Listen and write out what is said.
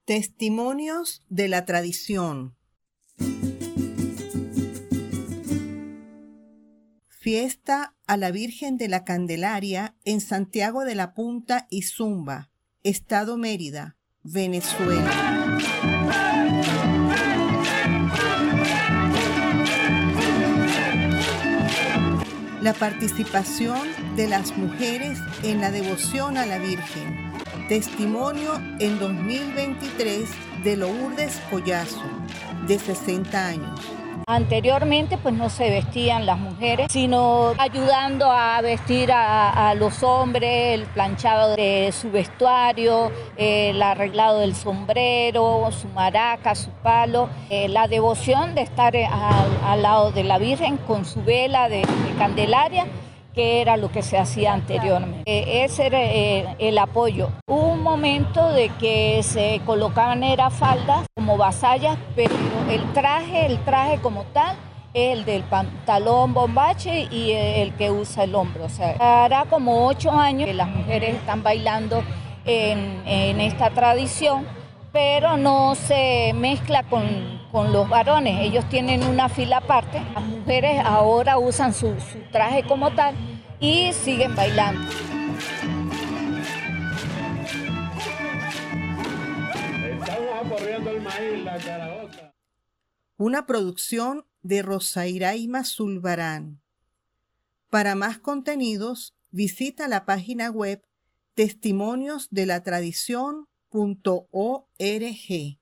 Testimonios de la tradición. Fiesta a la Virgen de la Candelaria en Santiago de la Punta y Zumba, Estado Mérida, Venezuela. La participación de las mujeres en la devoción a la Virgen. Testimonio en 2023 de Lourdes Collazo, de 60 años. Anteriormente pues no se vestían las mujeres, sino ayudando a vestir a los hombres, el planchado de su vestuario, el arreglado del sombrero, su maraca, su palo, la devoción de estar al lado de la Virgen con su vela de Candelaria, que era lo que se hacía anteriormente. Ese era el apoyo. Hubo un momento de que se colocaban faldas como vasallas, pero el traje como tal es el del pantalón bombache y el que usa el hombro. O sea, hará como 8 años que las mujeres están bailando en esta tradición, pero no se mezcla con los varones. Ellos tienen una fila aparte. Las mujeres ahora usan su traje como tal y siguen bailando. Estamos aporreando el maíz, la caraota. Una producción de Rosairaima Zulbarán. Para más contenidos, visita la página web testimoniosdelatradición.org.